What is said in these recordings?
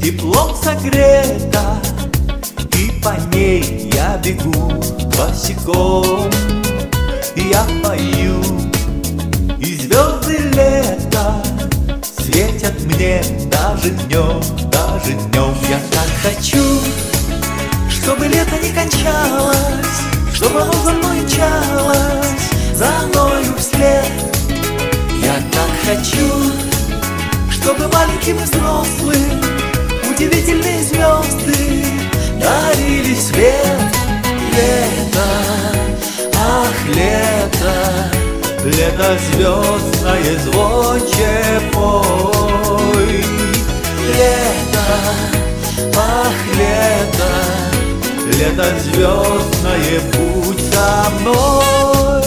теплом согрета, и по ней я бегу босиком. Я пою, и звезды лета светят мне даже днем, даже днем. Я так хочу, чтобы лето не кончалось, чтобы оно за мной мчалось, за мною вслед. Я так хочу, чтобы маленьким и взрослым удивительные звезды дарили свет. Лето, ах, лето, лето звездное звонче пой. Лето, ах, лето, лето звездное, будь со мной.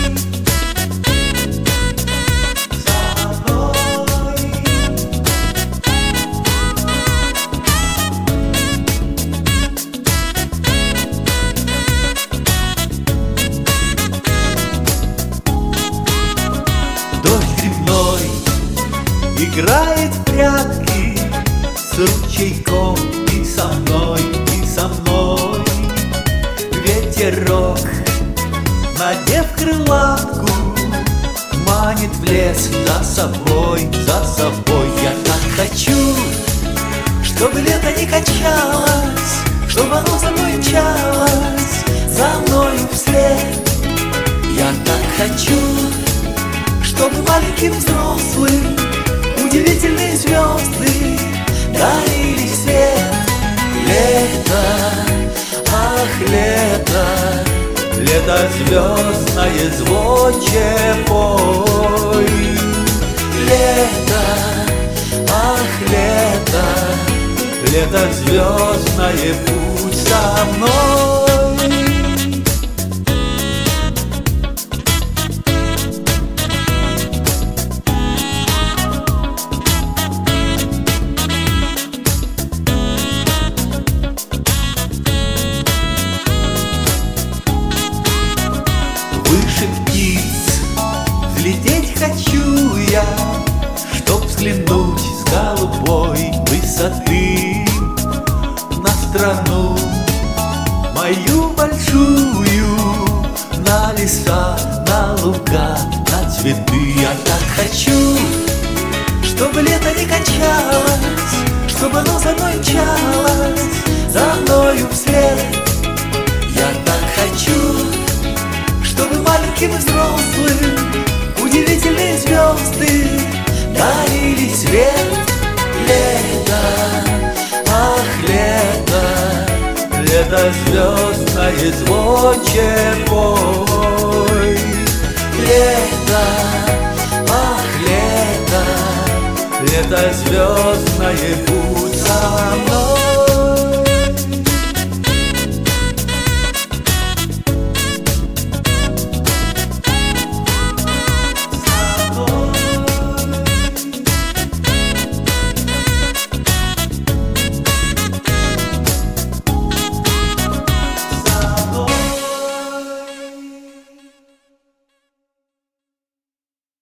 Дождь грибной играет в прятки с ручейком и со мной, и со мной. Ветерок, надев крылатку, манит в лес за собой, за собой. Я так хочу, чтобы лето не кончалось, чтобы оно за мной мчалось, за мною вслед. Я так хочу, чтобы маленьким взрослым удивительные звезды дарили свет. Лето, ах, лето, лето звездное звонче пой. Лето, ах, лето, лето звездное, будь со мной. Выше птиц взлететь хочу я, чтоб взглянуть с голубой высоты на страну мою большую, на леса, на луга, на цветы. Я так хочу, чтобы лето не кончалось, чтобы оно за мной мчалось, за мною вслед. Я так хочу, чтобы маленьким и взрослым удивительные звезды дарили свет. Лето, ах, лето, лето звездное звонче пой. Лето, ах, лето, лето звездное, будь со мной.